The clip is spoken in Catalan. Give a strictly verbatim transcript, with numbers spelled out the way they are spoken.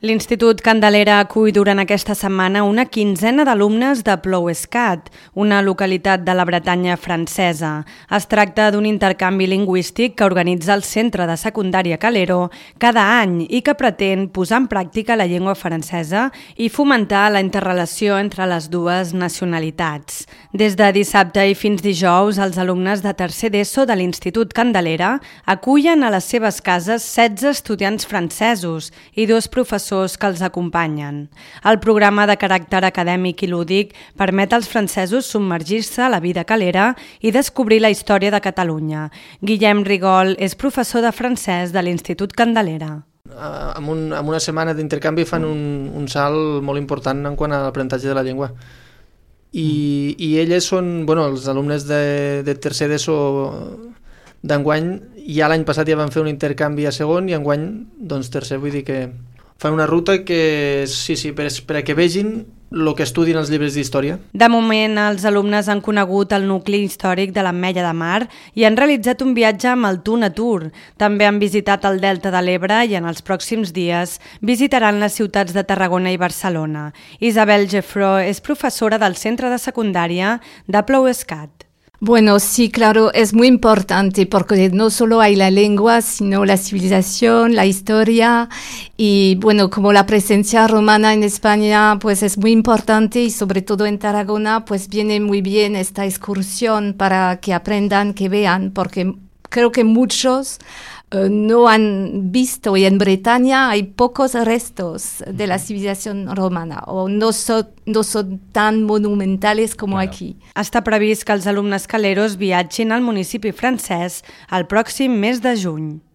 L'Institut Candelera acull durant aquesta setmana una quinzena d'alumnes de Plouescat, una localitat de la Bretanya francesa. Es tracta d'un intercanvi lingüístic que organitza el Centre de Secundària Calero cada any i que pretén posar en pràctica la llengua francesa i fomentar la interrelació entre les dues nacionalitats. Des de dissabte i fins dijous, els alumnes de tercer d'ESO de l'Institut Candelera acullen a les seves cases setze estudiants francesos i dos professors que els acompanyen. El programa de caràcter acadèmic i lúdic permet als francesos submergir-se a la vida calera i descobrir la història de Catalunya. Guillem Rigol és professor de francès de l'Institut Candelera. En, un, en una setmana d'intercanvi fan un, un salt molt important en quant a l'aprenentatge de la llengua. I, i elles són, bueno, els alumnes de, de tercer d'ESO d'enguany, ja l'any passat ja van fer un intercanvi a segon i enguany, doncs tercer, vull dir que fan una ruta que, sí, sí, per, per a que vegin el que estudien els llibres d'història. De moment, els alumnes han conegut el nucli històric de l'Ametlla de Mar i han realitzat un viatge amb el Tun a Tour. També han visitat el Delta de l'Ebre i en els pròxims dies visitaran les ciutats de Tarragona i Barcelona. Isabel Geffró és professora del Centre de Secundària de Plouescat. Bueno, sí, claro, es muy importante porque no solo hay la lengua, sino la civilización, la historia y, bueno, como la presencia romana en España, pues es muy importante y sobre todo en Tarragona, pues viene muy bien esta excursión para que aprendan, que vean, porque creo que muchos uh, no han visto y en Bretaña hay pocos restos de la civilización romana o no son, no son tan monumentales como bueno. Aquí. Està previst que els alumnes caleros viatgin al municipi francès el pròxim mes de juny.